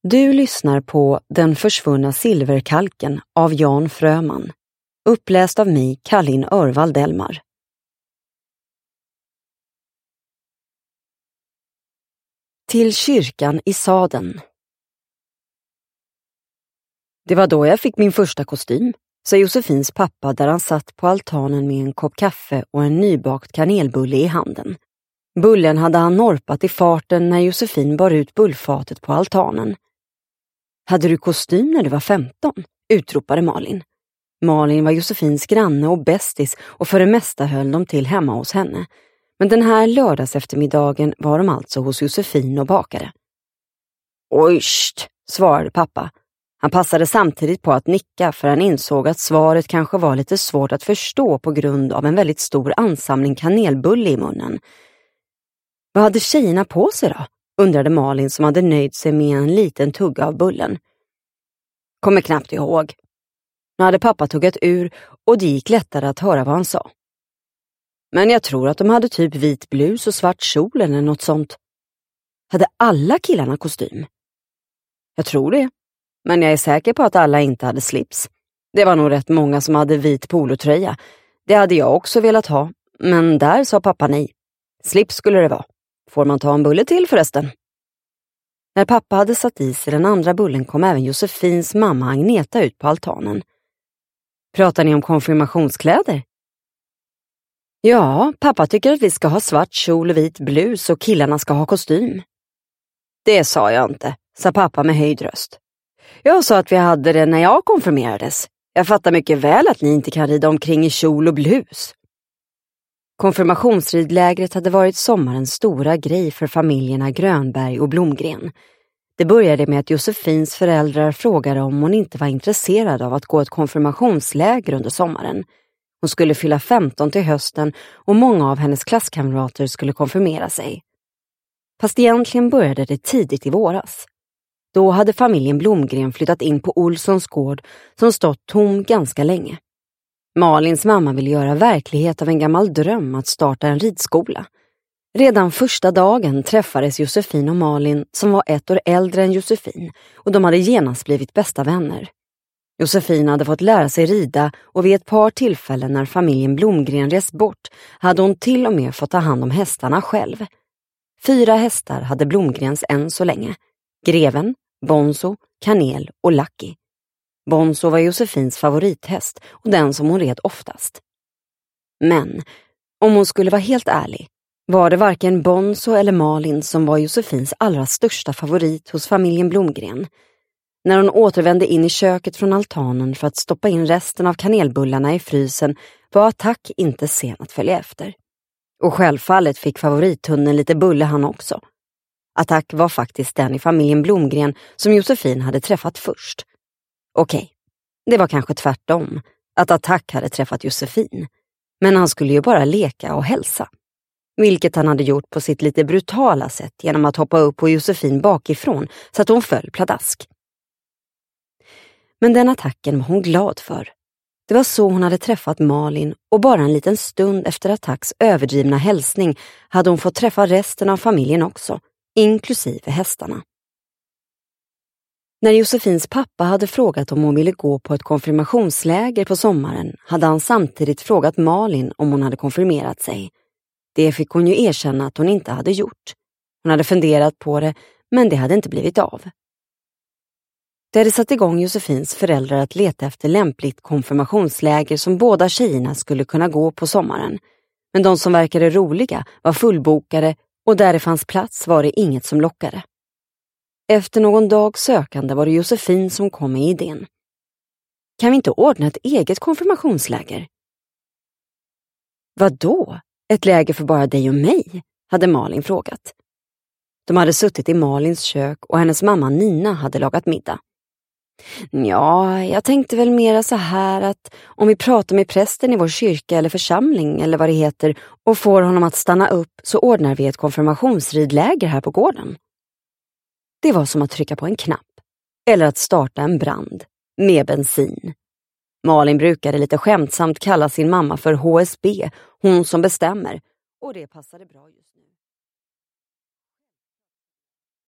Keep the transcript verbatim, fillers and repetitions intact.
Du lyssnar på Den försvunna silverkalken av Jan Fröman. Uppläst av mig, Kallin Örvald Delmar. Till kyrkan i Saden. Det var då jag fick min första kostym, sa Josefins pappa där han satt på altanen med en kopp kaffe och en nybakt kanelbulle i handen. Bullen hade han norpat i farten när Josefin bar ut bullfatet på altanen. Hade du kostym när du var femton? Utropade Malin. Malin var Josefins granne och bästis och för det mesta höll de till hemma hos henne. Men den här lördags eftermiddagen var de alltså hos Josefin och bakade. Ojst, svarade pappa. Han passade samtidigt på att nicka för han insåg att svaret kanske var lite svårt att förstå på grund av en väldigt stor ansamling kanelbulle i munnen. Vad hade tjejerna på sig då? Undrade Malin som hade nöjt sig med en liten tugga av bullen. Kommer knappt ihåg. Nu hade pappa tuggat ur och det gick lättare att höra vad han sa. Men jag tror att de hade typ vit blus och svart kjol eller något sånt. Hade alla killarna kostym? Jag tror det. Men jag är säker på att alla inte hade slips. Det var nog rätt många som hade vit polotröja. Det hade jag också velat ha. Men där sa pappa nej. Slips skulle det vara. Får man ta en bulle till förresten? När pappa hade satt i sig den andra bullen kom även Josefins mamma Agneta ut på altanen. Pratar ni om konfirmationskläder? Ja, pappa tycker att vi ska ha svart kjol och vit blus och killarna ska ha kostym. Det sa jag inte, sa pappa med höjd röst. Jag sa att vi hade det när jag konfirmerades. Jag fattar mycket väl att ni inte kan rida omkring i kjol och blus. Konfirmationsridlägret hade varit sommarens stora grej för familjerna Grönberg och Blomgren. Det började med att Josefins föräldrar frågade om hon inte var intresserad av att gå ett konfirmationsläger under sommaren. Hon skulle fylla femton till hösten och många av hennes klasskamrater skulle konfirmera sig. Fast egentligen började det tidigt i våras. Då hade familjen Blomgren flyttat in på Olssons gård som stått tom ganska länge. Malins mamma ville göra verklighet av en gammal dröm att starta en ridskola. Redan första dagen träffades Josefin och Malin som var ett år äldre än Josefin och de hade genast blivit bästa vänner. Josefin hade fått lära sig rida och vid ett par tillfällen när familjen Blomgren rest bort hade hon till och med fått ta hand om hästarna själv. Fyra hästar hade Blomgrens än så länge. Greven, Bonzo, Kanel och Lucky. Bonzo var Josefins favorithäst och den som hon red oftast. Men, om hon skulle vara helt ärlig, var det varken Bonzo eller Malin som var Josefins allra största favorit hos familjen Blomgren. När hon återvände in i köket från altanen för att stoppa in resten av kanelbullarna i frysen var Attack inte sen att följa efter. Och självfallet fick favorithunden lite bulle han också. Attack var faktiskt den i familjen Blomgren som Josefin hade träffat först. Okej, det var kanske tvärtom, att Attack hade träffat Josefin. Men han skulle ju bara leka och hälsa. Vilket han hade gjort på sitt lite brutala sätt genom att hoppa upp på Josefin bakifrån så att hon föll pladask. Men den attacken var hon glad för. Det var så hon hade träffat Malin och bara en liten stund efter Attacks överdrivna hälsning hade hon fått träffa resten av familjen också, inklusive hästarna. När Josefins pappa hade frågat om hon ville gå på ett konfirmationsläger på sommaren hade han samtidigt frågat Malin om hon hade konfirmerat sig. Det fick hon ju erkänna att hon inte hade gjort. Hon hade funderat på det, men det hade inte blivit av. Det hade satt igång Josefins föräldrar att leta efter lämpligt konfirmationsläger som båda tjejerna skulle kunna gå på sommaren. Men de som verkade roliga var fullbokade och där det fanns plats var det inget som lockade. Efter någon dag sökande var det Josefin som kom med idén. Kan vi inte ordna ett eget konfirmationsläger? Vad då? Ett läger för bara dig och mig? Hade Malin frågat. De hade suttit i Malins kök och hennes mamma Nina hade lagat middag. Ja, jag tänkte väl mera så här att om vi pratar med prästen i vår kyrka eller församling eller vad det heter och får honom att stanna upp så ordnar vi ett konfirmationsridläger här på gården. Det var som att trycka på en knapp eller att starta en brand med bensin. Malin brukade lite skämtsamt kalla sin mamma för H S B, hon som bestämmer, och det passade bra just.